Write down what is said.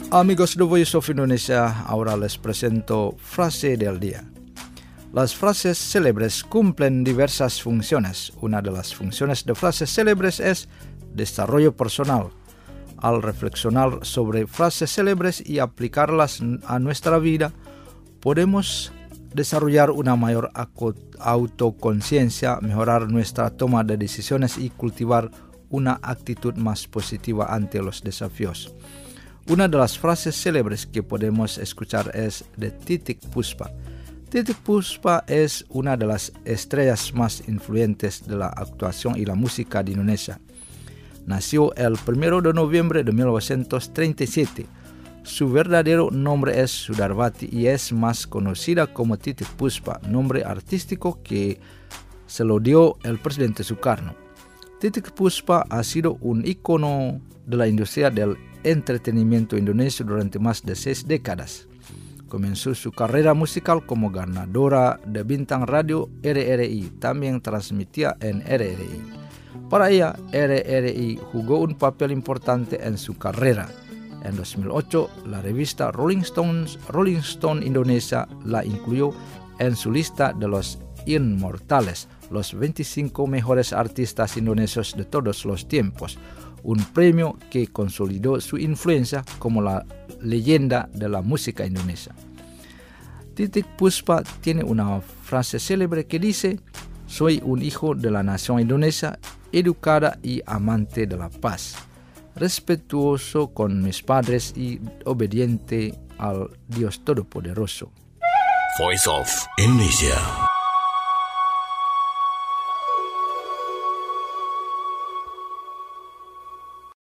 Amigos de Voice of Indonesia, ahora les presento frase del día. Las frases célebres cumplen diversas funciones. Una de las funciones de frases célebres es desarrollo personal. Al reflexionar sobre frases célebres y aplicarlas a nuestra vida, podemos desarrollar una mayor autoconciencia, mejorar nuestra toma de decisiones y cultivar una actitud más positiva ante los desafíos. Una de las frases célebres que podemos escuchar es de Titiek Puspa. Titiek Puspa es una de las estrellas más influyentes de la actuación y la música de Indonesia. Nació el 1 de noviembre de 1937. Su verdadero nombre es Sudarbati y es más conocida como Titiek Puspa, nombre artístico que se lo dio el presidente Sukarno. Titiek Puspa ha sido un ícono de la industria del entretenimiento indonesio durante más de 6 décadas. Comenzó su carrera musical como ganadora de bintang radio RRI, también transmitía en RRI. Para ella, RRI jugó un papel importante en su carrera. En 2008, la revista Rolling Stone Indonesia la incluyó en su lista de los inmortales, los 25 mejores artistas indonesios de todos los tiempos, un premio que consolidó su influencia como la leyenda de la música indonesia. Titiek Puspa tiene una frase célebre que dice: "Soy un hijo de la nación indonesia, educada y amante de la paz, respetuoso con mis padres y obediente al Dios Todopoderoso." Voice of Indonesia.